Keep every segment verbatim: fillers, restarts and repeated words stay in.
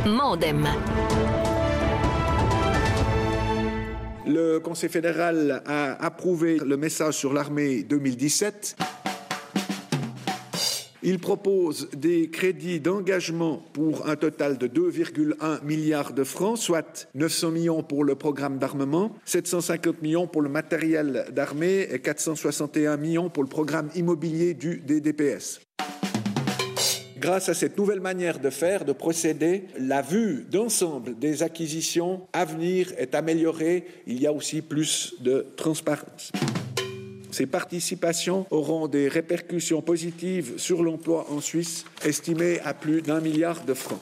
Modem. Le Conseil fédéral a approuvé le message sur l'armée deux mille dix-sept. Il propose des crédits d'engagement pour un total de deux virgule un milliards de francs, soit neuf cents millions pour le programme d'armement, sept cent cinquante millions pour le matériel d'armée et quatre cent soixante et un millions pour le programme immobilier du D D P S. Grâce à cette nouvelle manière de faire, de procéder, la vue d'ensemble des acquisitions à venir est améliorée. Il y a aussi plus de transparence. Ces participations auront des répercussions positives sur l'emploi en Suisse, estimées à plus d'un milliard de francs.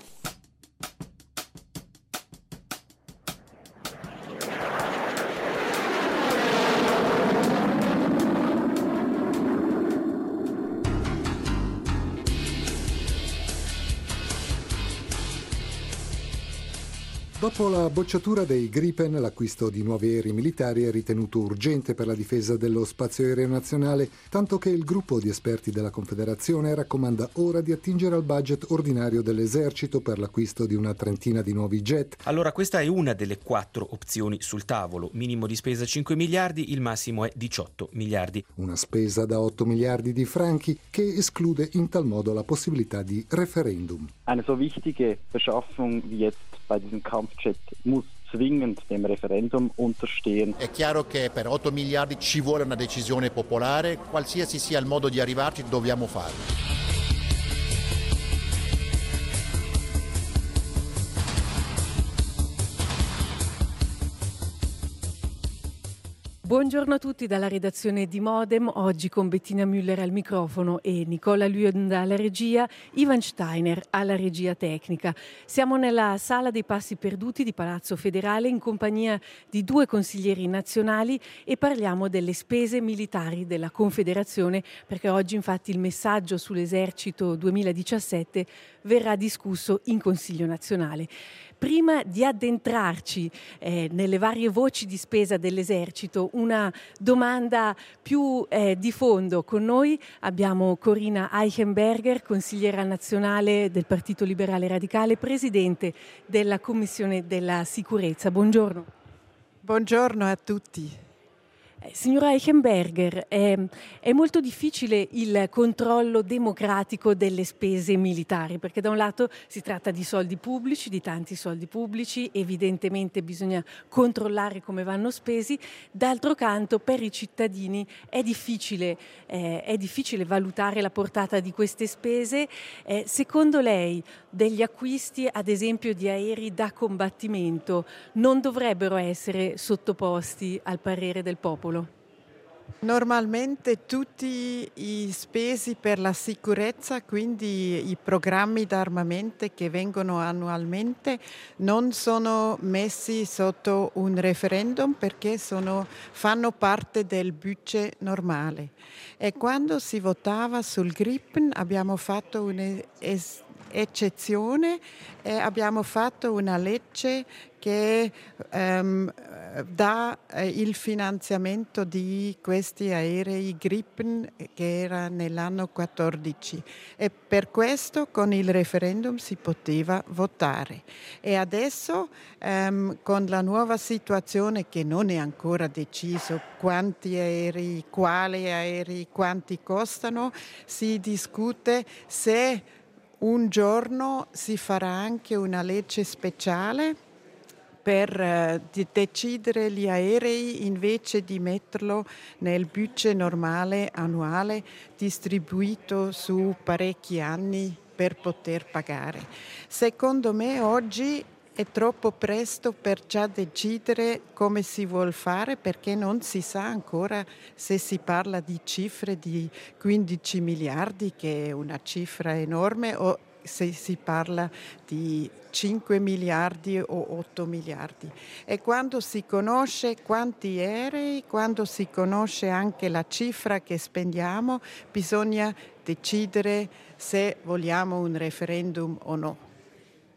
Dopo la bocciatura dei Gripen, l'acquisto di nuovi aerei militari è ritenuto urgente per la difesa dello spazio aereo nazionale, tanto che il gruppo di esperti della Confederazione raccomanda ora di attingere al budget ordinario dell'esercito per l'acquisto di una trentina di nuovi jet. Allora, questa è una delle quattro opzioni sul tavolo. Minimo di spesa cinque miliardi, il massimo è diciotto miliardi. Una spesa da otto miliardi di franchi che esclude in tal modo la possibilità di referendum. Eine so wichtige Beschaffung wie jetzt bei diesem Kampfjet muss zwingend dem Referendum unterstehen. È chiaro che per otto miliardi ci vuole una decisione popolare, qualsiasi sia il modo di arrivarci dobbiamo farlo. Buongiorno a tutti dalla redazione di Modem, oggi con Bettina Müller al microfono e Nicola Luenda alla regia, Ivan Steiner alla regia tecnica. Siamo nella sala dei passi perduti di Palazzo Federale in compagnia di due consiglieri nazionali e parliamo delle spese militari della Confederazione, perché oggi infatti il messaggio sull'esercito duemiladiciassette verrà discusso in Consiglio nazionale. Prima di addentrarci eh, nelle varie voci di spesa dell'esercito, una domanda più eh, di fondo. Con noi abbiamo Corina Eichenberger, consigliera nazionale del Partito Liberale Radicale, presidente della Commissione della Sicurezza. Buongiorno. Buongiorno a tutti. Eh, signora Eichenberger, eh, è molto difficile il controllo democratico delle spese militari, perché da un lato si tratta di soldi pubblici, di tanti soldi pubblici, evidentemente bisogna controllare come vanno spesi, d'altro canto per i cittadini è difficile, eh, è difficile valutare la portata di queste spese. Eh, secondo lei degli acquisti, ad esempio di aerei da combattimento, non dovrebbero essere sottoposti al parere del popolo? Normalmente tutti i spesi per la sicurezza, quindi i programmi d'armamento che vengono annualmente, non sono messi sotto un referendum perché sono, fanno parte del budget normale. E quando si votava sul Gripen abbiamo fatto un'eccezione e abbiamo fatto una legge che um, dà eh, il finanziamento di questi aerei Gripen che era nell'anno quattordici e per questo con il referendum si poteva votare. E adesso um, con la nuova situazione che non è ancora deciso quanti aerei, quali aerei, quanti costano, si discute se un giorno si farà anche una legge speciale per eh, di decidere gli aerei invece di metterlo nel budget normale annuale distribuito su parecchi anni per poter pagare. Secondo me oggi è troppo presto per già decidere come si vuol fare perché non si sa ancora se si parla di cifre di quindici miliardi, che è una cifra enorme, o se si parla di cinque miliardi o otto miliardi. E quando si conosce quanti aerei, quando si conosce anche la cifra che spendiamo, bisogna decidere se vogliamo un referendum o no.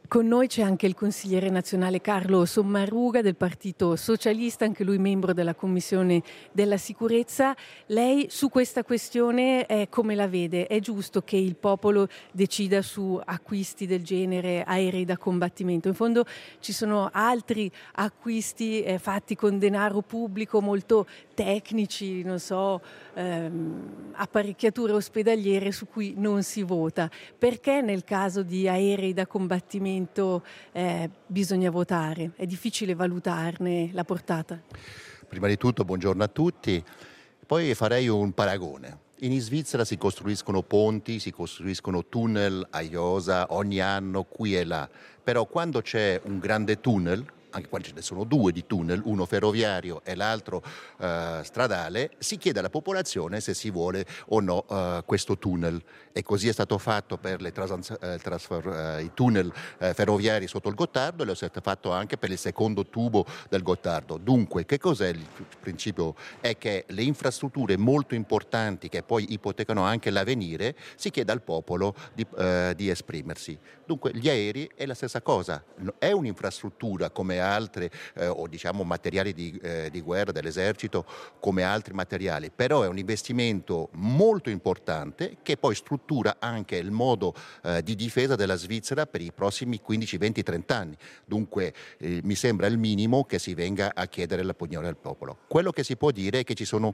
Con noi c'è anche il consigliere nazionale Carlo Sommaruga del Partito Socialista, anche lui membro della Commissione della Sicurezza. Lei su questa questione eh, come la vede? È giusto che il popolo decida su acquisti del genere, aerei da combattimento? In fondo ci sono altri acquisti eh, fatti con denaro pubblico molto tecnici, non so, ehm, apparecchiature ospedaliere su cui non si vota. Perché nel caso di aerei da combattimento Eh, bisogna votare? È difficile valutarne la portata? Prima di tutto buongiorno a tutti, poi farei un paragone. In Svizzera si costruiscono ponti, si costruiscono tunnel a iosa ogni anno qui e là, però quando c'è un grande tunnel, anche quando ce ne sono due di tunnel, uno ferroviario e l'altro eh, stradale, si chiede alla popolazione se si vuole o no eh, questo tunnel. E così è stato fatto per le trans- eh, trasfer- eh, i tunnel eh, ferroviari sotto il Gottardo, e lo è stato fatto anche per il secondo tubo del Gottardo. Dunque, che cos'è il principio? È che le infrastrutture molto importanti, che poi ipotecano anche l'avvenire, si chiede al popolo di, eh, di esprimersi. Dunque, gli aerei è la stessa cosa, è un'infrastruttura come altre, eh, o diciamo materiali di, eh, di guerra dell'esercito, come altri materiali, però è un investimento molto importante che poi struttura anche il modo eh, di difesa della Svizzera per i prossimi quindici, venti, trenta anni. Dunque eh, mi sembra il minimo che si venga a chiedere l'opinione del popolo. Quello che si può dire è che ci sono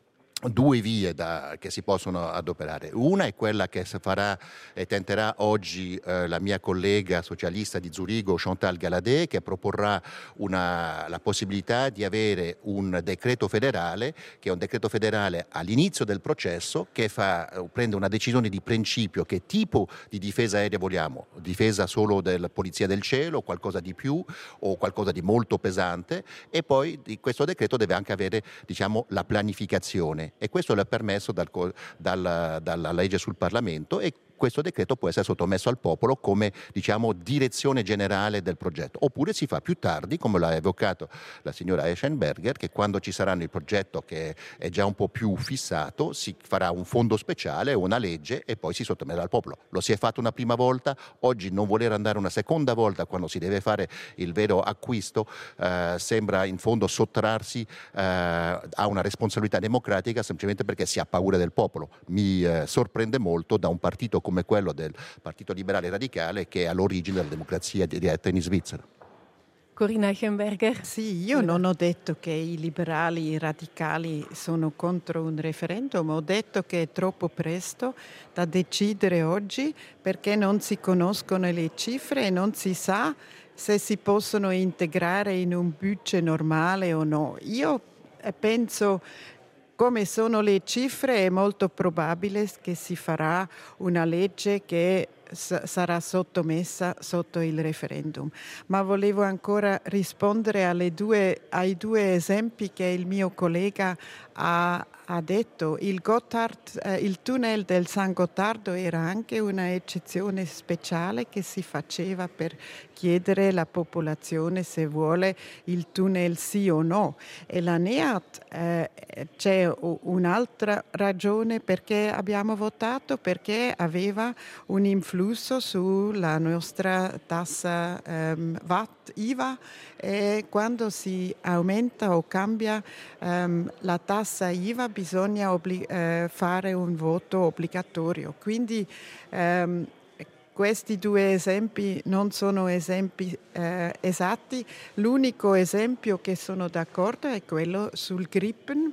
due vie da, che si possono adoperare. Una è quella che farà e tenterà oggi eh, la mia collega socialista di Zurigo, Chantal Galadé, che proporrà una, la possibilità di avere un decreto federale, che è un decreto federale all'inizio del processo, che fa, prende una decisione di principio: che tipo di difesa aerea vogliamo, difesa solo della polizia del cielo, qualcosa di più o qualcosa di molto pesante, e poi di questo decreto deve anche avere, diciamo, la pianificazione. E questo è permesso dal, dal, dalla legge sul Parlamento, e questo decreto può essere sottomesso al popolo come, diciamo, direzione generale del progetto. Oppure si fa più tardi, come l'ha evocato la signora Eschenberger, che quando ci saranno il progetto che è già un po' più fissato, si farà un fondo speciale, una legge, e poi si sottometterà al popolo. Lo si è fatto una prima volta, oggi non voler andare una seconda volta quando si deve fare il vero acquisto eh, sembra in fondo sottrarsi eh, a una responsabilità democratica semplicemente perché si ha paura del popolo. Mi eh, sorprende molto da un partito come quello del Partito Liberale Radicale, che è all'origine della democrazia diretta in Svizzera. Corinna Eichenberger? Sì, io non ho detto che i liberali i radicali sono contro un referendum, ho detto che è troppo presto da decidere oggi, perché non si conoscono le cifre e non si sa se si possono integrare in un budget normale o no. Io penso, come sono le cifre, è molto probabile che si farà una legge che s- sarà sottomessa sotto il referendum. Ma volevo ancora rispondere alle due, ai due esempi che il mio collega ha, ha detto. Il, Gotthard, eh, il tunnel del San Gottardo era anche una eccezione speciale che si faceva per chiedere alla popolazione se vuole il tunnel sì o no. E la NEAT eh, c'è un'altra ragione perché abbiamo votato, perché aveva un influsso sulla nostra tassa ehm, V A T, I V A, e quando si aumenta o cambia ehm, la tassa I V A bisogna obbli- eh, fare un voto obbligatorio. Quindi ehm, questi due esempi non sono esempi eh, esatti. L'unico esempio che sono d'accordo è quello sul Gripen,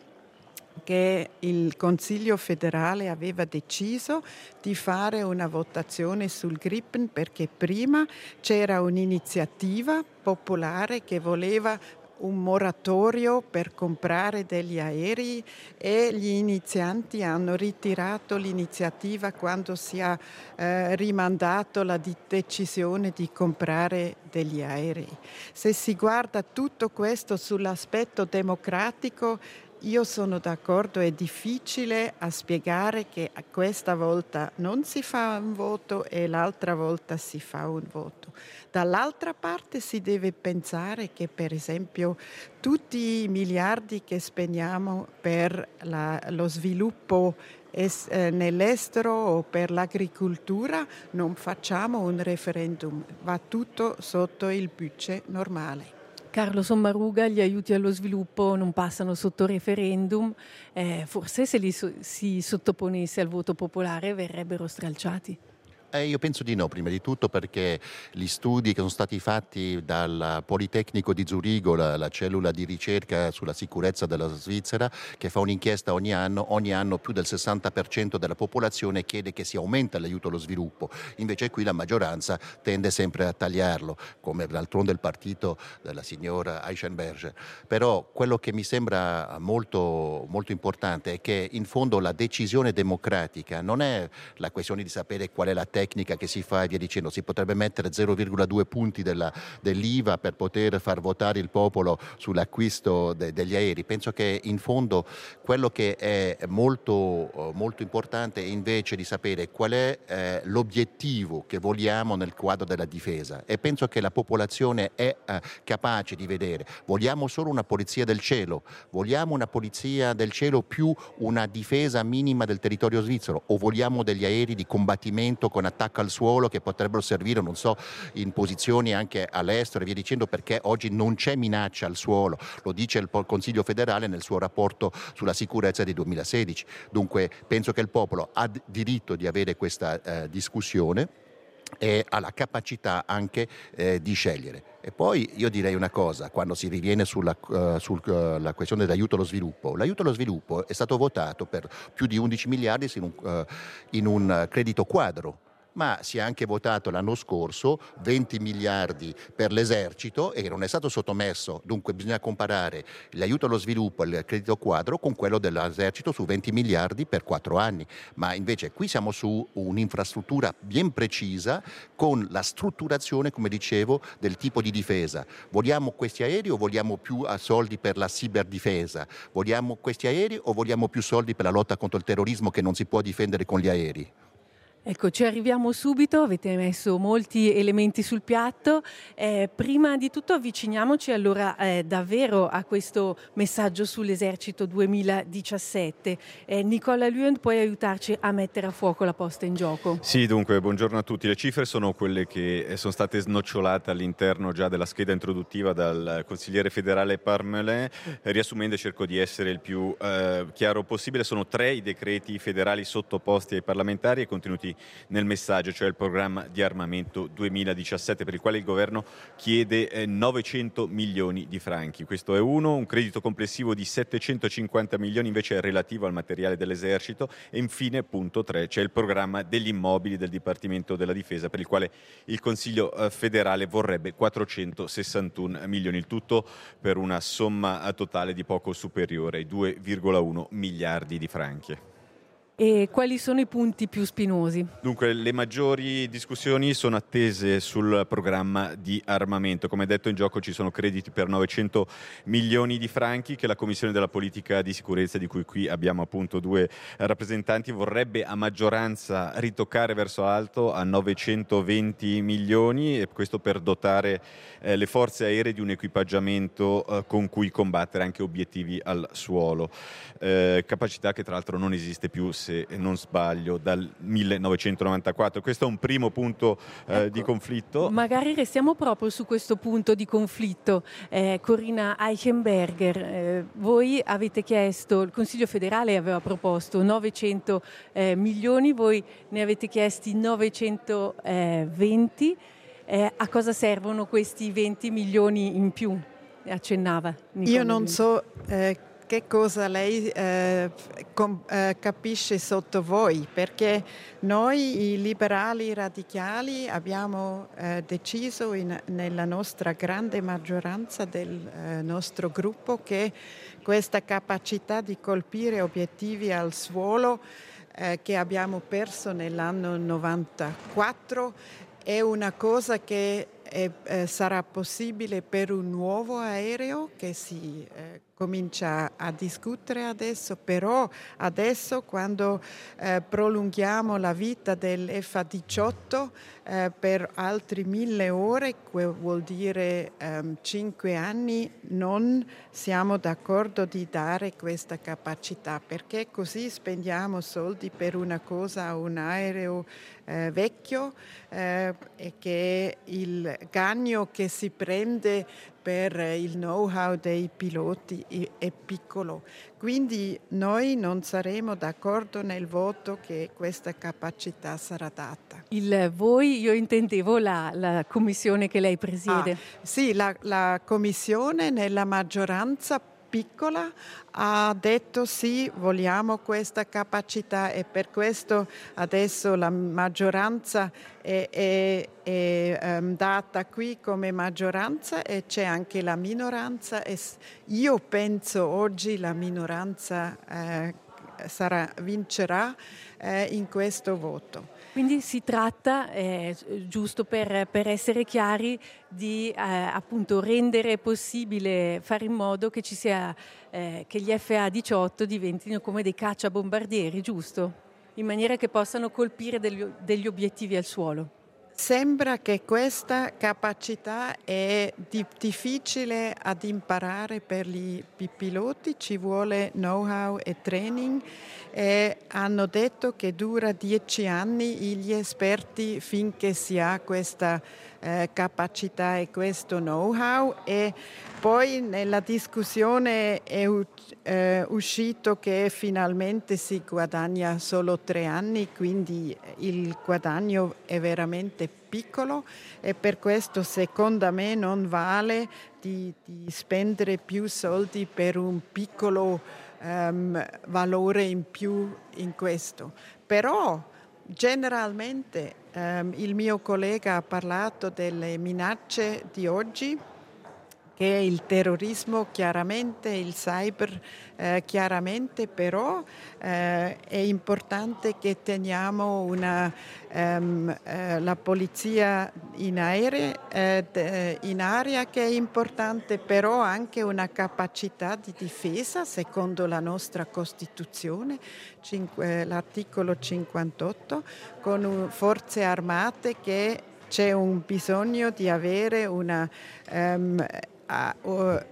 che il Consiglio federale aveva deciso di fare una votazione sul Gripen perché prima c'era un'iniziativa popolare che voleva un moratorio per comprare degli aerei, e gli inizianti hanno ritirato l'iniziativa quando si è eh, rimandato la di- decisione di comprare degli aerei. Se si guarda tutto questo sull'aspetto democratico, io sono d'accordo, è difficile a spiegare che questa volta non si fa un voto e l'altra volta si fa un voto. Dall'altra parte si deve pensare che, per esempio, tutti i miliardi che spendiamo per la, lo sviluppo es, eh, nell'estero o per l'agricoltura non facciamo un referendum, va tutto sotto il budget normale. Carlo Sommaruga, gli aiuti allo sviluppo non passano sotto referendum, eh, forse se li so- si sottoponesse al voto popolare verrebbero stralciati. Eh, io penso di no, prima di tutto perché gli studi che sono stati fatti dal Politecnico di Zurigo, la, la cellula di ricerca sulla sicurezza della Svizzera, che fa un'inchiesta ogni anno, ogni anno più del sessanta per cento della popolazione chiede che si aumenta l'aiuto allo sviluppo, invece qui la maggioranza tende sempre a tagliarlo, come d'altronde il partito della signora Eichenberger. Però quello che mi sembra molto, molto importante è che in fondo la decisione democratica non è la questione di sapere qual è la tecnica tecnica che si fa e via dicendo, si potrebbe mettere zero virgola due punti della, dell'I V A per poter far votare il popolo sull'acquisto de, degli aerei. Penso che in fondo quello che è molto, molto importante è invece di sapere qual è eh, l'obiettivo che vogliamo nel quadro della difesa, e penso che la popolazione è eh, capace di vedere. Vogliamo solo una polizia del cielo, vogliamo una polizia del cielo più una difesa minima del territorio svizzero, o vogliamo degli aerei di combattimento con attacco al suolo che potrebbero servire, non so, in posizioni anche all'estero e via dicendo, perché oggi non c'è minaccia al suolo, lo dice il Consiglio federale nel suo rapporto sulla sicurezza del duemilasedici. Dunque penso che il popolo ha diritto di avere questa eh, discussione e ha la capacità anche eh, di scegliere. E poi io direi una cosa, quando si riviene sulla uh, sul, uh, la questione dell'aiuto allo sviluppo. L'aiuto allo sviluppo è stato votato per più di undici miliardi in un, uh, in un credito quadro, ma si è anche votato l'anno scorso venti miliardi per l'esercito e non è stato sottomesso, dunque bisogna comparare l'aiuto allo sviluppo e il credito quadro con quello dell'esercito su venti miliardi per quattro anni, ma invece qui siamo su un'infrastruttura ben precisa con la strutturazione, come dicevo, del tipo di difesa. Vogliamo questi aerei o vogliamo più soldi per la ciberdifesa? Vogliamo questi aerei o vogliamo più soldi per la lotta contro il terrorismo che non si può difendere con gli aerei? Ecco, ci arriviamo subito, avete messo molti elementi sul piatto. Eh, prima di tutto avviciniamoci allora eh, davvero a questo messaggio sull'esercito duemiladiciassette. Eh, Nicola Lund, puoi aiutarci a mettere a fuoco la posta in gioco? Sì, dunque, buongiorno a tutti. Le cifre sono quelle che sono state snocciolate all'interno già della scheda introduttiva dal consigliere federale Parmelin. Riassumendo, cerco di essere il più eh, chiaro possibile. Sono tre i decreti federali sottoposti ai parlamentari e contenuti nel messaggio, cioè il programma di armamento duemiladiciassette, per il quale il governo chiede eh, novecento milioni di franchi. Questo è uno, un credito complessivo di settecentocinquanta milioni invece è relativo al materiale dell'esercito, e infine punto tre c'è il programma degli immobili del Dipartimento della Difesa, per il quale il Consiglio eh, federale vorrebbe quattrocentosessantuno milioni, il tutto per una somma totale di poco superiore ai due virgola uno miliardi di franchi. E quali sono i punti più spinosi? Dunque, le maggiori discussioni sono attese sul programma di armamento. Come detto, in gioco ci sono crediti per novecento milioni di franchi che la Commissione della Politica di Sicurezza, di cui qui abbiamo appunto due rappresentanti, vorrebbe a maggioranza ritoccare verso alto a novecentoventi milioni, e questo per dotare eh, le forze aeree di un equipaggiamento eh, con cui combattere anche obiettivi al suolo. Eh, capacità che tra l'altro non esiste più, se non sbaglio, dal millenovecentonovantaquattro. Questo è un primo punto eh, ecco, di conflitto. Magari restiamo proprio su questo punto di conflitto. Eh, Corinna Eichenberger, eh, voi avete chiesto, il Consiglio federale aveva proposto novecento eh, milioni, voi ne avete chiesti novecentoventi. Eh, a cosa servono questi venti milioni in più? Accennava Nicola. Io non so eh, che cosa lei eh, com, eh, capisce sotto voi, perché noi i liberali radicali abbiamo eh, deciso in, nella nostra grande maggioranza del eh, nostro gruppo che questa capacità di colpire obiettivi al suolo eh, che abbiamo perso nell'anno novantaquattro è una cosa che è, eh, sarà possibile per un nuovo aereo che si eh, comincia a discutere adesso, però adesso quando eh, prolunghiamo la vita dell'F A diciotto eh, per altri mille ore, que vuol dire ehm, cinque anni, non siamo d'accordo di dare questa capacità, perché così spendiamo soldi per una cosa, un aereo eh, vecchio eh, e che il guadagno che si prende per il know-how dei piloti è piccolo. Quindi noi non saremo d'accordo nel voto che questa capacità sarà data. Il voi, io intendevo la, la commissione che lei presiede. Ah, sì, la, la commissione nella maggioranza piccola ha detto sì, vogliamo questa capacità e per questo adesso la maggioranza è, è, è um, data qui come maggioranza e c'è anche la minoranza e io penso oggi la minoranza eh, sarà, vincerà eh, in questo voto. Quindi si tratta, eh, giusto per, per essere chiari, di eh, appunto rendere possibile fare in modo che ci sia eh, che gli F A diciotto diventino come dei cacciabombardieri, giusto? In maniera che possano colpire degli, degli obiettivi al suolo. Sembra che questa capacità è di, difficile ad imparare per i piloti, ci vuole know-how e training e hanno detto che dura dieci anni gli esperti finché si ha questa eh, capacità e questo know-how e poi nella discussione è eh, uscito che finalmente si guadagna solo tre anni, quindi il guadagno è veramente piccolo e per questo secondo me non vale di, di spendere più soldi per un piccolo um, valore in più in questo. Però generalmente um, il mio collega ha parlato delle minacce di oggi, che è il terrorismo chiaramente, il cyber eh, chiaramente, però eh, è importante che teniamo una, um, eh, la polizia in, aereo, eh, in aria che è importante, però anche una capacità di difesa secondo la nostra Costituzione, cinque, l'articolo cinquantotto, con uh, forze armate che c'è un bisogno di avere una um, Uh,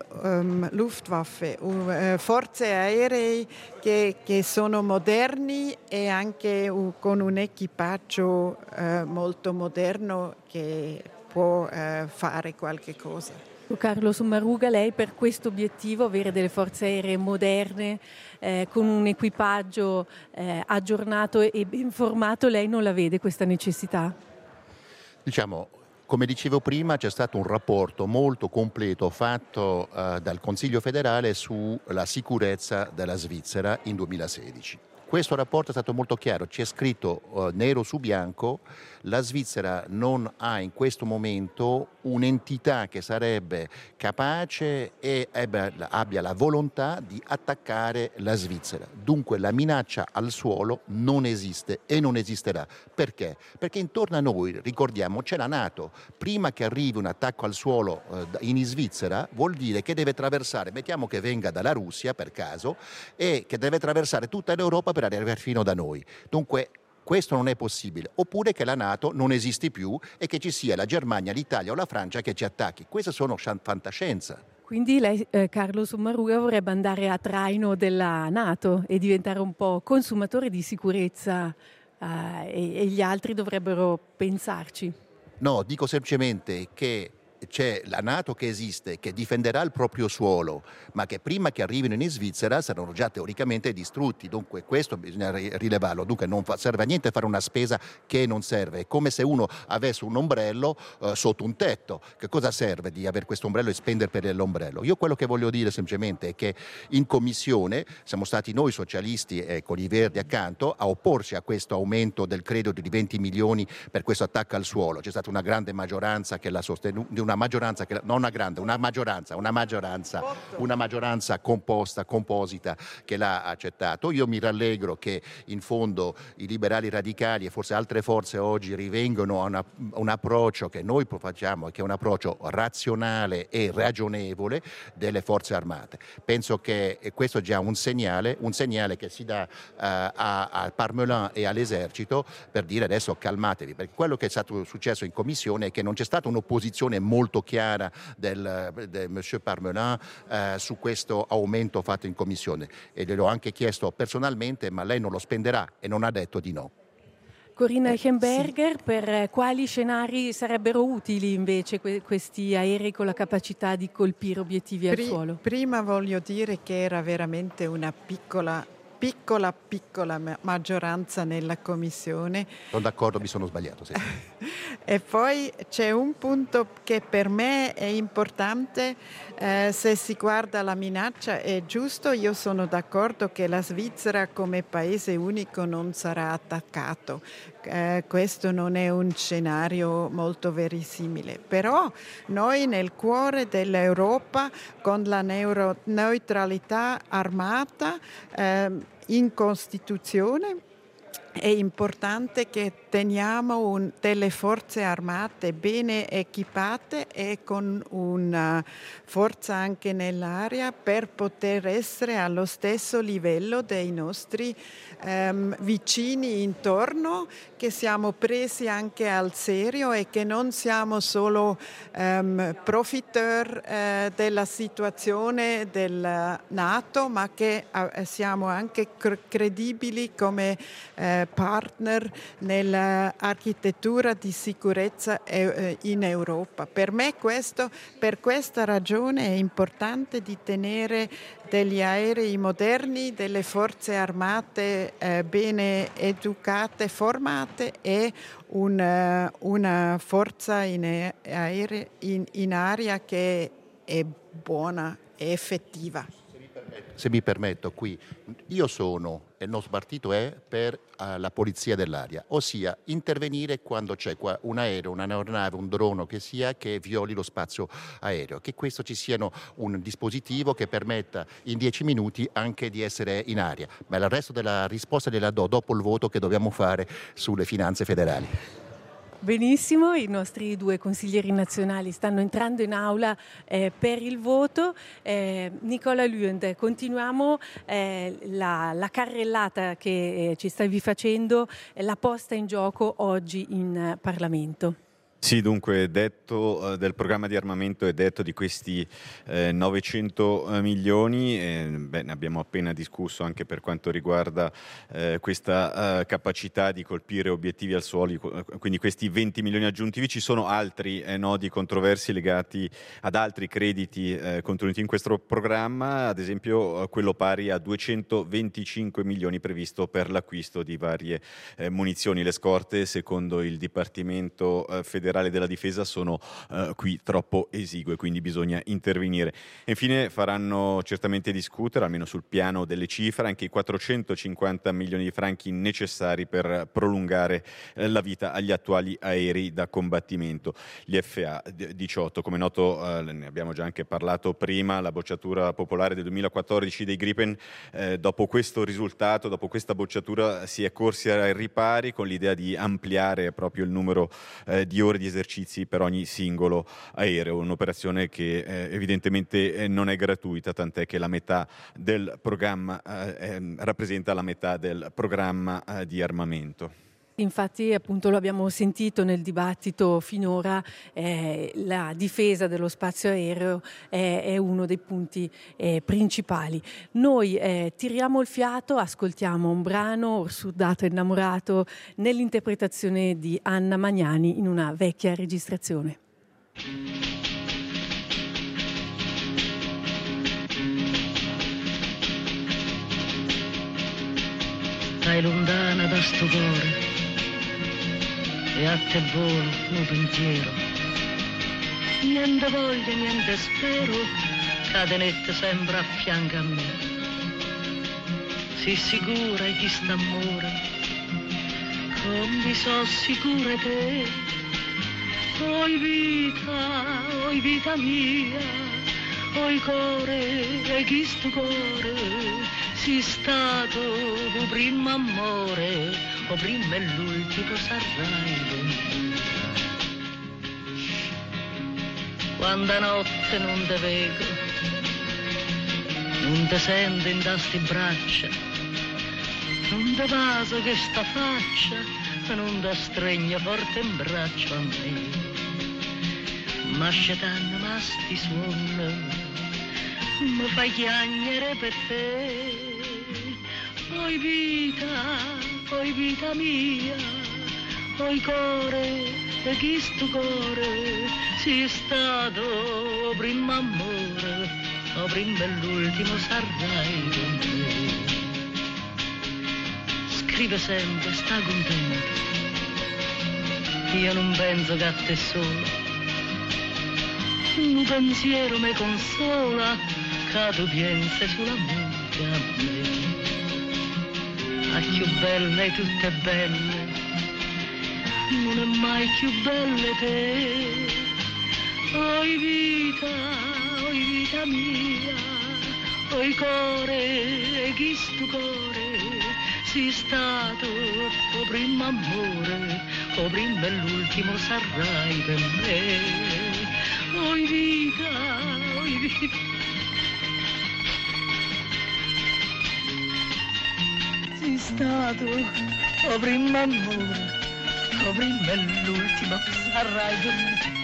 um, Luftwaffe, uh, forze aeree che, che sono moderni e anche uh, con un equipaggio uh, molto moderno che può uh, fare qualche cosa. Carlo Sommaruga, lei per questo obiettivo, avere delle forze aeree moderne, eh, con un equipaggio eh, aggiornato e ben formato, lei non la vede questa necessità? Diciamo, come dicevo prima, c'è stato un rapporto molto completo fatto uh, dal Consiglio federale sulla sicurezza della Svizzera in duemilasedici. Questo rapporto è stato molto chiaro, c'è scritto uh, nero su bianco, la Svizzera non ha in questo momento un'entità che sarebbe capace e ebbe, abbia la volontà di attaccare la Svizzera. Dunque la minaccia al suolo non esiste e non esisterà. Perché? Perché intorno a noi, ricordiamo, c'è la NATO. Prima che arrivi un attacco al suolo uh, in Svizzera vuol dire che deve attraversare, mettiamo che venga dalla Russia per caso, e che deve attraversare tutta l'Europa per arrivare fino da noi. Dunque questo non è possibile, oppure che la NATO non esisti più e che ci sia la Germania, l'Italia o la Francia che ci attacchi. Queste sono fantascienza. Quindi lei, eh, Carlo Sommaruga, vorrebbe andare a traino della NATO e diventare un po' consumatore di sicurezza eh, e, e gli altri dovrebbero pensarci? No, dico semplicemente che c'è la NATO che esiste, che difenderà il proprio suolo, ma che prima che arrivino in Svizzera saranno già teoricamente distrutti. Dunque questo bisogna rilevarlo. Dunque non serve a niente fare una spesa che non serve. È come se uno avesse un ombrello eh, sotto un tetto. Che cosa serve di avere questo ombrello e spendere per l'ombrello? Io quello che voglio dire semplicemente è che in commissione siamo stati noi socialisti e con i Verdi accanto a opporsi a questo aumento del credito di venti milioni per questo attacco al suolo. C'è stata una grande maggioranza che l'ha sostenuto, una maggioranza, che, non una grande, una maggioranza, una maggioranza, una maggioranza composta, composita che l'ha accettato. Io mi rallegro che in fondo i liberali radicali e forse altre forze oggi rivengono a una, un approccio che noi facciamo, che è un approccio razionale e ragionevole delle forze armate. Penso che questo è già un segnale, un segnale che si dà uh, al Parmelin e all'esercito per dire adesso calmatevi, perché quello che è stato successo in commissione è che non c'è stata un'opposizione molto chiara del, del Monsieur Parmelin uh, su questo aumento fatto in commissione e gliel'ho anche chiesto personalmente, ma lei non lo spenderà e non ha detto di no. Corinna Eichenberger, sì. Per quali scenari sarebbero utili invece que- questi aerei con la capacità di colpire obiettivi al Pri- suolo? Prima voglio dire che era veramente una piccola, piccola, piccola ma- maggioranza nella commissione. Sono d'accordo, mi sono sbagliato. Sì. E poi c'è un punto che per me è importante, eh, se si guarda la minaccia è giusto, io sono d'accordo che la Svizzera come paese unico non sarà attaccato. Eh, questo non è un scenario molto verisimile, però noi nel cuore dell'Europa con la neuro- neutralità armata eh, in Costituzione è importante che teniamo un, delle forze armate bene equipate e con una forza anche nell'area per poter essere allo stesso livello dei nostri ehm, vicini intorno, che siamo presi anche al serio e che non siamo solo ehm, profiteur eh, della situazione del NATO, ma che eh, siamo anche cr- credibili come eh, partner nell'architettura di sicurezza in Europa. Per me questo, per questa ragione è importante di tenere degli aerei moderni, delle forze armate eh, bene educate, formate e un, una forza in, aere, in, in aria che è buona e effettiva. Se mi permetto, qui io sono e il nostro partito è per uh, la polizia dell'aria, ossia intervenire quando c'è qua un aereo, un'aeronave, un drone che sia che violi lo spazio aereo, che questo ci siano un dispositivo che permetta in dieci minuti anche di essere in aria, ma il resto della risposta gliela do dopo il voto che dobbiamo fare sulle finanze federali. Benissimo, i nostri due consiglieri nazionali stanno entrando in aula eh, per il voto. Eh, Nicola Lüend, continuiamo eh, la, la carrellata che eh, ci stavi facendo, eh, la posta in gioco oggi in eh, Parlamento. Sì, dunque, detto eh, del programma di armamento e detto di questi eh, novecento milioni, eh, beh, ne abbiamo appena discusso anche per quanto riguarda eh, questa eh, capacità di colpire obiettivi al suolo, quindi questi venti milioni aggiuntivi. Ci sono altri eh, nodi controversi legati ad altri crediti eh, contenuti in questo programma, ad esempio eh, quello pari a duecentoventicinque milioni previsto per l'acquisto di varie eh, munizioni. Le scorte, secondo il Dipartimento eh, federale della difesa, sono uh, qui troppo esigue, quindi bisogna intervenire. E infine faranno certamente discutere, almeno sul piano delle cifre, anche i quattrocentocinquanta milioni di franchi necessari per prolungare eh, la vita agli attuali aerei da combattimento, gli F A diciotto. Come noto, eh, ne abbiamo già anche parlato prima, la bocciatura popolare del duemilaquattordici dei Gripen, eh, dopo questo risultato, dopo questa bocciatura, si è corsi ai ripari con l'idea di ampliare proprio il numero eh, di ore di esercizi per ogni singolo aereo, un'operazione che eh, evidentemente eh, non è gratuita, tant'è che la metà del programma eh, eh, rappresenta la metà del programma eh, di armamento. Infatti, appunto, lo abbiamo sentito nel dibattito finora, eh, la difesa dello spazio aereo è, è uno dei punti eh, principali. Noi eh, tiriamo il fiato, ascoltiamo un brano, Orsudato innamorato, nell'interpretazione di Anna Magnani in una vecchia registrazione. Stai lontana da sto cuore e a te volo un pensiero, niente voglia, niente spero, cadenette sempre a fianco a me. Si sicura chi sta amore, come so sicura te, oi vita, oi vita mia, oi core, e chi sto core, si stato tu primo amore, o prima e l'ultimo sarai. Quando a notte non te vedo, non te sento in tasti braccia, non te vaso che sta faccia, non te stregno forte in braccio a me. Ma scetanno ma sti suono, mi fai chiagnere per te. Oi vita, oi vita mia, oi core, e chi sto core, si stato o primo amore, o prima e l'ultimo sarai con me. Scrive sempre, sta contento, io non penso che a te solo, un pensiero mi consola, che tu pensi solamente a me. A più belle, tutte belle, non è mai più belle te. Oi vita, oi vita mia, oi core, e chi sto core, si stato o primo amore, o prima e l'ultimo sarai per me. Oi vita, oi vita. Si stato o primo amore, o prima e l'ultimo sarai per me.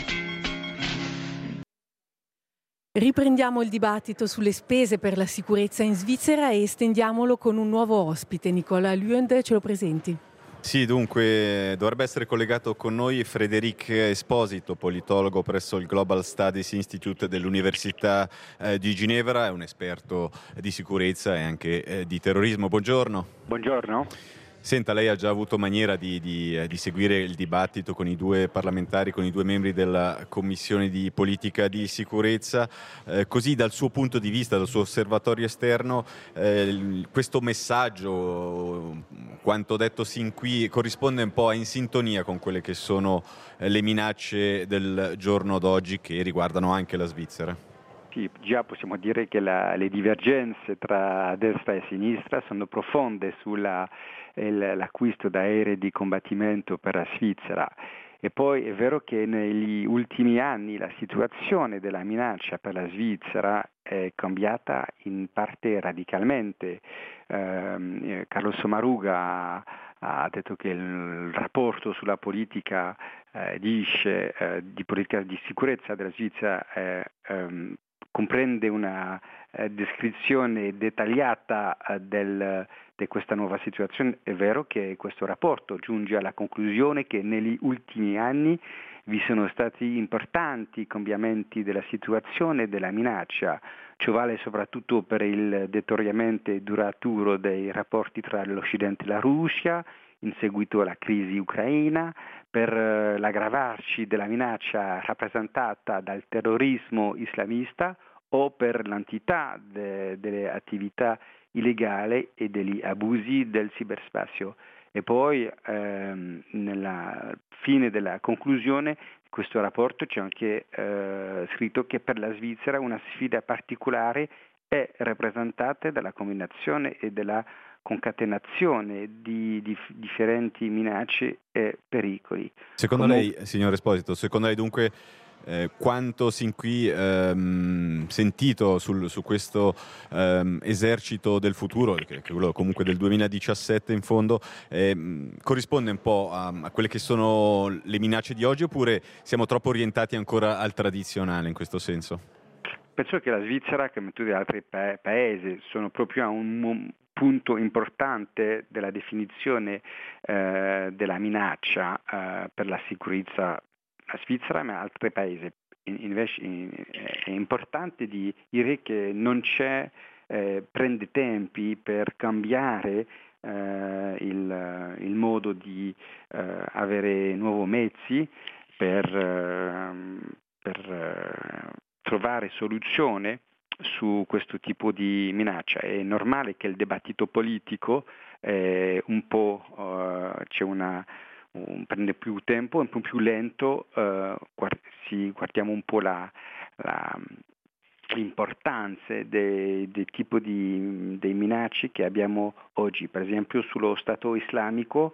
Riprendiamo il dibattito sulle spese per la sicurezza in Svizzera e estendiamolo con un nuovo ospite. Nicola Luend, ce lo presenti? Sì, dunque dovrebbe essere collegato con noi Frédéric Esposito, politologo presso il Global Studies Institute dell'Università eh, di Ginevra, è un esperto di sicurezza e anche eh, di terrorismo. Buongiorno. Buongiorno. Senta, lei ha già avuto maniera di, di, di seguire il dibattito con i due parlamentari, con i due membri della Commissione di Politica di Sicurezza. Eh, così dal suo punto di vista, dal suo osservatorio esterno, eh, questo messaggio, quanto detto sin qui, corrisponde un po' in sintonia con quelle che sono eh, le minacce del giorno d'oggi che riguardano anche la Svizzera? Sì, già possiamo dire che la, le divergenze tra destra e sinistra sono profonde sulla l'acquisto d'aerei di combattimento per la Svizzera. E poi è vero che negli ultimi anni la situazione della minaccia per la Svizzera è cambiata in parte radicalmente. Eh, Carlo Sommaruga ha detto che il rapporto sulla politica eh, dice, eh, di politica di sicurezza della Svizzera eh, ehm, comprende una eh, descrizione dettagliata eh, del di questa nuova situazione. È vero che questo rapporto giunge alla conclusione che negli ultimi anni vi sono stati importanti cambiamenti della situazione e della minaccia. Ciò vale soprattutto per il deterioramento duraturo dei rapporti tra l'Occidente e la Russia, in seguito alla crisi ucraina, per l'aggravarsi della minaccia rappresentata dal terrorismo islamista o per l'entità de- delle attività illegale e degli abusi del ciberspazio. E poi ehm, nella fine della conclusione di questo rapporto c'è anche eh, scritto che per la Svizzera una sfida particolare è rappresentata dalla combinazione e della concatenazione di, di differenti minacce e pericoli. Secondo Comun- lei, signor Esposito, secondo lei dunque Eh, quanto sin qui ehm, sentito sul, su questo ehm, esercito del futuro, che è quello comunque del duemiladiciassette in fondo, ehm, corrisponde un po' a, a quelle che sono le minacce di oggi, oppure siamo troppo orientati ancora al tradizionale in questo senso? Penso che la Svizzera, come tutti gli altri pa- paesi, sono proprio a un mo- punto importante della definizione eh, della minaccia eh, per la sicurezza. La Svizzera ma altri paesi. Invece è importante di dire che non c'è eh, prende tempi per cambiare eh, il, il modo di eh, avere nuovi mezzi per, eh, per eh, trovare soluzione su questo tipo di minaccia. È normale che il dibattito politico eh, un po' eh, c'è una un, prende più tempo, un po' più lento, eh, guard- si, guardiamo un po' la, la, l'importanza dei, dei tipi di dei minacce che abbiamo oggi, per esempio sullo Stato islamico,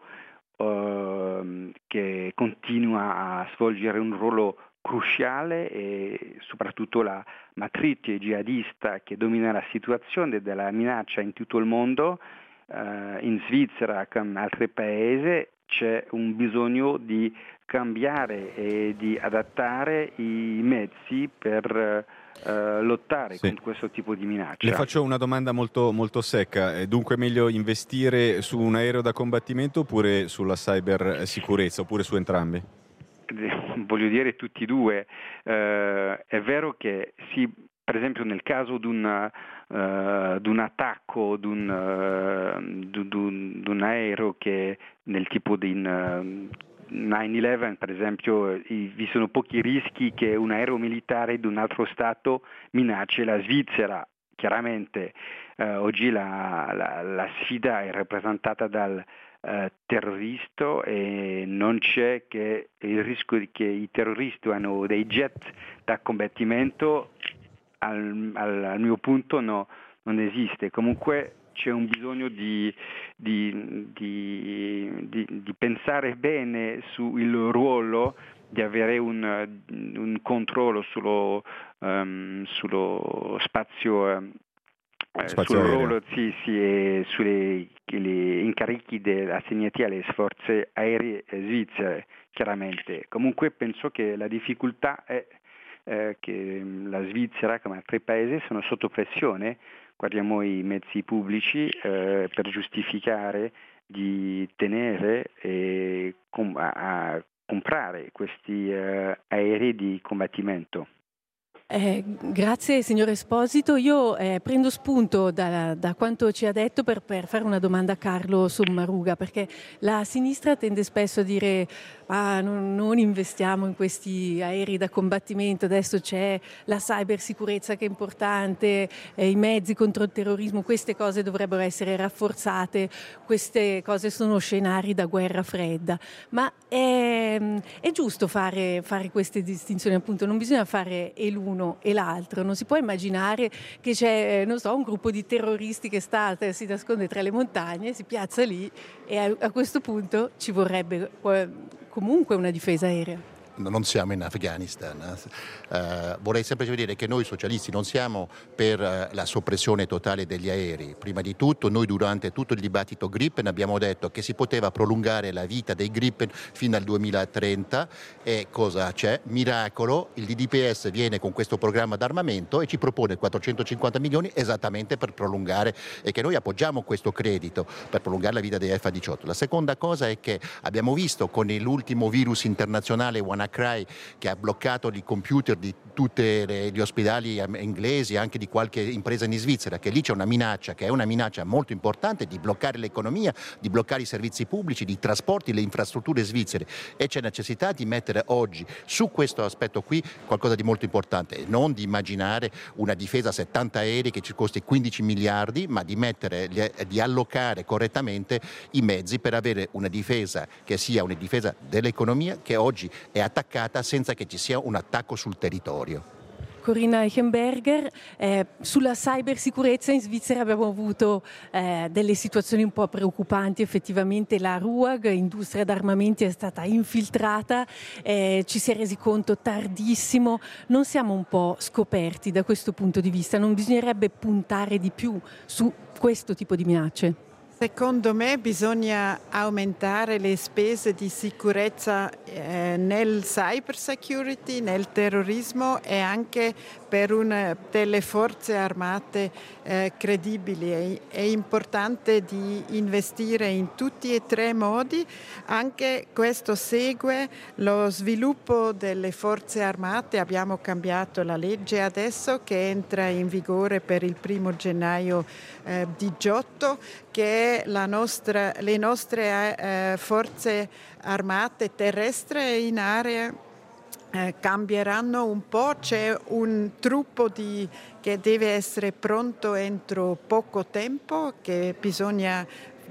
eh, che continua a svolgere un ruolo cruciale, e soprattutto la matrice jihadista che domina la situazione della minaccia in tutto il mondo. Uh, in Svizzera come in altri paesi c'è un bisogno di cambiare e di adattare i mezzi per uh, lottare sì. con questo tipo di minaccia. Le faccio una domanda molto, molto secca. È dunque meglio investire su un aereo da combattimento oppure sulla cybersicurezza, oppure su entrambi? Voglio dire tutti e due. Uh, è vero che sì, per esempio nel caso di un Uh, di un attacco di un, uh, di, di un aereo che nel tipo di uh, nine eleven, per esempio, i, vi sono pochi rischi che un aereo militare di un altro Stato minacci la Svizzera. Chiaramente uh, oggi la, la, la sfida è rappresentata dal uh, terrorista, e non c'è che il rischio che i terroristi hanno dei jet da combattimento. Al, al, al mio punto no, non esiste. Comunque c'è un bisogno di, di, di, di, di pensare bene sul ruolo, di avere un, un controllo sullo, um, sullo spazio, um, spazio sul aereo. ruolo, sì, sì, e sugli incarichi assegnati alle forze aeree svizzere, chiaramente. Comunque penso che la difficoltà è Eh, che la Svizzera, come altri paesi, sono sotto pressione. Guardiamo i mezzi pubblici eh, per giustificare di tenere e com- a, a comprare questi eh, aerei di combattimento. Eh, grazie signor Esposito. Io eh, prendo spunto da, da quanto ci ha detto per, per fare una domanda a Carlo Sommaruga, perché la sinistra tende spesso a dire ah, non, non investiamo in questi aerei da combattimento, adesso c'è la cybersicurezza che è importante, eh, i mezzi contro il terrorismo, queste cose dovrebbero essere rafforzate, queste cose sono scenari da guerra fredda, ma è, è giusto fare, fare queste distinzioni, appunto non bisogna fare e l'uno e l'altro, non si può immaginare che c'è, non so, un gruppo di terroristi che sta, si nasconde tra le montagne, si piazza lì e a, a questo punto ci vorrebbe comunque una difesa aerea. Non siamo in Afghanistan. Uh, vorrei semplicemente dire che noi socialisti non siamo per uh, la soppressione totale degli aerei. Prima di tutto, noi durante tutto il dibattito Gripen abbiamo detto che si poteva prolungare la vita dei Gripen fino al duemilatrenta, e cosa c'è? Miracolo, il D D P S viene con questo programma d'armamento e ci propone quattrocentocinquanta milioni esattamente per prolungare, e che noi appoggiamo questo credito per prolungare la vita dei F diciotto. La seconda cosa è che abbiamo visto con l'ultimo virus internazionale WannaCry, che ha bloccato i computer di tutti gli ospedali inglesi, anche di qualche impresa in Svizzera, che lì c'è una minaccia, che è una minaccia molto importante di bloccare l'economia, di bloccare i servizi pubblici, di trasporti, le infrastrutture svizzere, e c'è necessità di mettere oggi su questo aspetto qui qualcosa di molto importante, e non di immaginare una difesa a settanta aerei che ci costi quindici miliardi, ma di mettere, di allocare correttamente i mezzi per avere una difesa che sia una difesa dell'economia, che oggi è attaccata senza che ci sia un attacco sul territorio. Corinna Eichenberger, eh, sulla cybersicurezza in Svizzera abbiamo avuto eh, delle situazioni un po' preoccupanti. Effettivamente la R U A G, industria d'armamenti, è stata infiltrata, eh, ci si è resi conto tardissimo. Non siamo un po' scoperti da questo punto di vista? Non bisognerebbe puntare di più su questo tipo di minacce? Secondo me bisogna aumentare le spese di sicurezza eh, nel cyber security, nel terrorismo, e anche per una, delle forze armate eh, credibili. È, è importante di investire in tutti e tre modi. Anche questo segue lo sviluppo delle forze armate. Abbiamo cambiato la legge adesso, che entra in vigore per il primo gennaio eh, diciotto, che la nostra, le nostre eh, forze armate terrestri e in area eh, cambieranno un po'. C'è un truppo di, che deve essere pronto entro poco tempo, che bisogna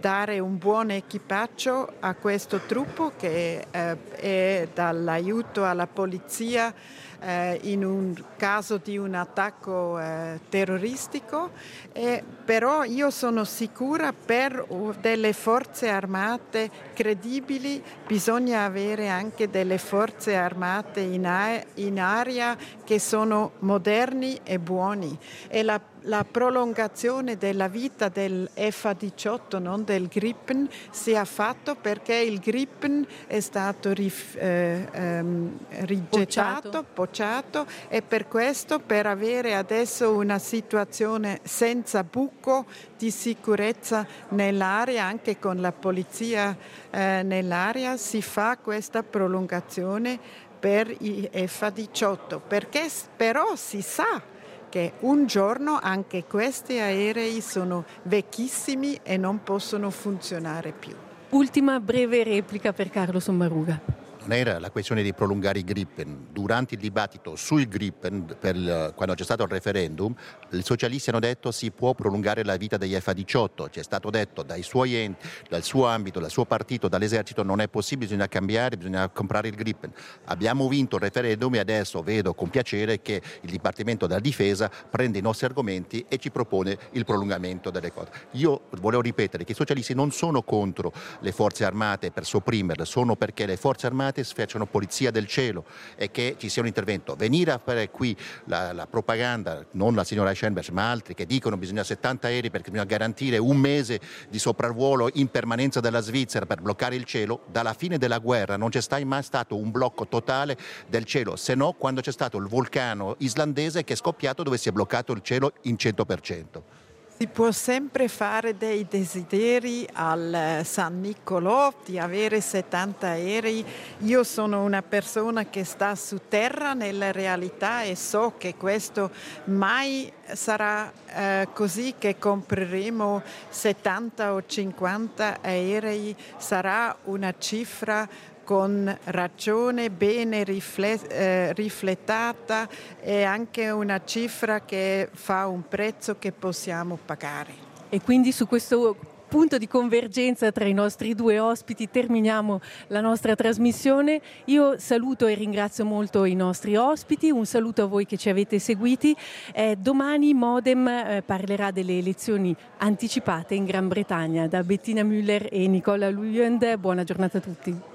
dare un buon equipaggio a questo truppo che eh, è dall'aiuto alla polizia eh, in un caso di un attacco eh, terroristico, e però io sono sicura per delle forze armate credibili bisogna avere anche delle forze armate in, a- in aria che sono moderni e buoni, e la La prolungazione della vita del F diciotto, non del Gripen, sia fatto perché il Gripen è stato rif, eh, ehm, rigettato, bocciato, e per questo, per avere adesso una situazione senza buco di sicurezza nell'area, anche con la polizia eh, nell'area, si fa questa prolungazione per i F diciotto, perché però si sa che un giorno anche questi aerei sono vecchissimi e non possono funzionare più. Ultima breve replica per Carlo Sommaruga. Non era la questione di prolungare i Gripen. Durante il dibattito sul Gripen, per il, quando c'è stato il referendum, i socialisti hanno detto che si può prolungare la vita degli F diciotto. Ci è stato detto dai suoi enti, dal suo ambito, dal suo partito, dall'esercito, non è possibile, bisogna cambiare, bisogna comprare il Gripen. Abbiamo vinto il referendum e adesso vedo con piacere che il Dipartimento della Difesa prende i nostri argomenti e ci propone il prolungamento delle cose. Io volevo ripetere che i socialisti non sono contro le forze armate per sopprimerle, sono perché le forze armate facciano polizia del cielo e che ci sia un intervento. Venire a fare qui la, la propaganda, non la signora Schenberg ma altri, che dicono che bisogna settanta aerei perché bisogna garantire un mese di sopravvolo in permanenza della Svizzera per bloccare il cielo, dalla fine della guerra non c'è mai stato un blocco totale del cielo, se no quando c'è stato il vulcano islandese che è scoppiato, dove si è bloccato il cielo in cento per cento. Si può sempre fare dei desideri al San Niccolò di avere settanta aerei. Io sono una persona che sta su terra nella realtà e so che questo mai sarà eh, così che compreremo settanta o cinquanta aerei, sarà una cifra con ragione, bene rifle- eh, riflettata, e anche una cifra che fa un prezzo che possiamo pagare. E quindi su questo punto di convergenza tra i nostri due ospiti terminiamo la nostra trasmissione. Io saluto e ringrazio molto i nostri ospiti, un saluto a voi che ci avete seguiti. Eh, domani Modem eh, parlerà delle elezioni anticipate in Gran Bretagna. Da Bettina Müller e Nicola Luyend, buona giornata a tutti.